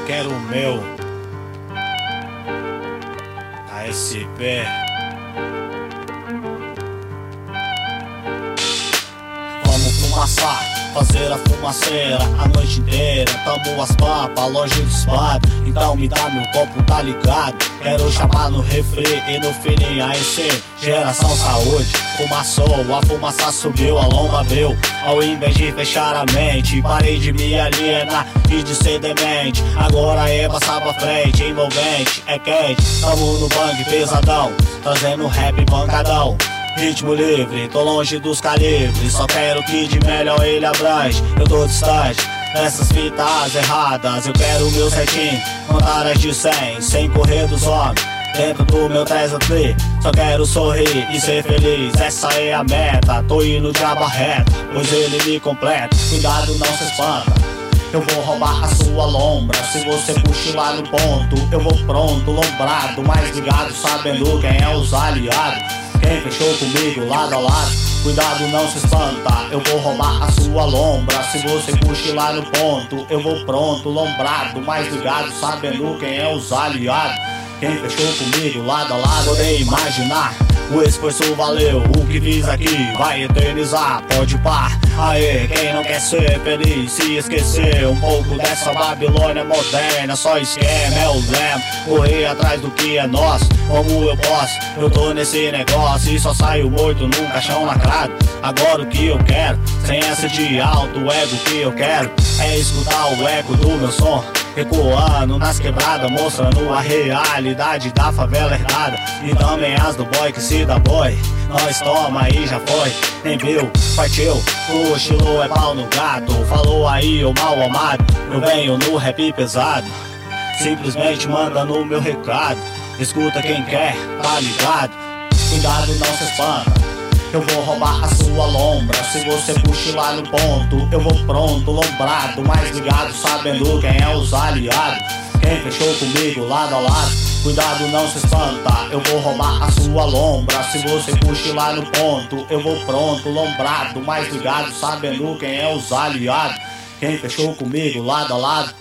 quero o meu. ASP. Vamos fumaçar, fazer a fumaceira a noite inteira. Tamo as papas, longe dos pares. Então me dá meu copo, tá ligado? Quero chamar no refri e no feeling AEC. Geração saúde, fumaçou, a fumaça subiu, a lomba abriu. Ao invés de fechar a mente, parei de me alienar e de ser demente. Agora é passar pra frente, envolvente, é quente. Tamo no bang pesadão, trazendo rap pancadão. Ritmo livre, tô longe dos calibres. Só quero que de melhor ele abrange. Eu tô distante dessas fitas erradas. Eu quero o meu certinho, contar as de 100, sem correr dos homens. Dentro do meu 3 só quero sorrir e ser feliz. Essa é a meta, tô indo de aba reta, pois ele me completa. Cuidado, não se espanta, eu vou roubar a sua lombra. Se você cochilar no ponto, eu vou pronto, lombrado, mais ligado, sabendo quem é os aliados. Quem fechou comigo lado a lado, cuidado, não se espanta, eu vou roubar a sua lombra. Se você cochilar no ponto, eu vou pronto, lombrado, mais ligado, sabendo quem é os aliados. Quem fechou comigo lado a lado, podem imaginar, o esforço valeu, o que fiz aqui vai eternizar. Pode par, aê, quem não quer ser feliz, se esquecer um pouco dessa Babilônia moderna. Só esquema é o lema, correr atrás do que é nosso, como eu posso. Eu tô nesse negócio e só saio morto num caixão lacrado. Agora o que eu quero, sem essa de alto ego, o que eu quero é escutar o eco do meu som ecoando nas quebradas, mostrando a realidade da favela herdada. E também as do boy que se dá boy. Nós toma aí, já foi, nem viu, partiu. Cochilou é pau no gato, falou aí o mal amado. Eu venho no rap pesado, simplesmente manda no meu recado. Escuta quem quer, tá ligado? Cuidado, não se espanta, eu vou roubar a sua lombra. Se você cochilar no ponto, eu vou pronto, lombrado, mais ligado, sabendo quem é os aliados. Quem fechou comigo lado a lado, cuidado, não se espanta, eu vou roubar a sua lombra. Se você cochilar no ponto, eu vou pronto, lombrado, mais ligado, sabendo quem é os aliados. Quem fechou comigo lado a lado,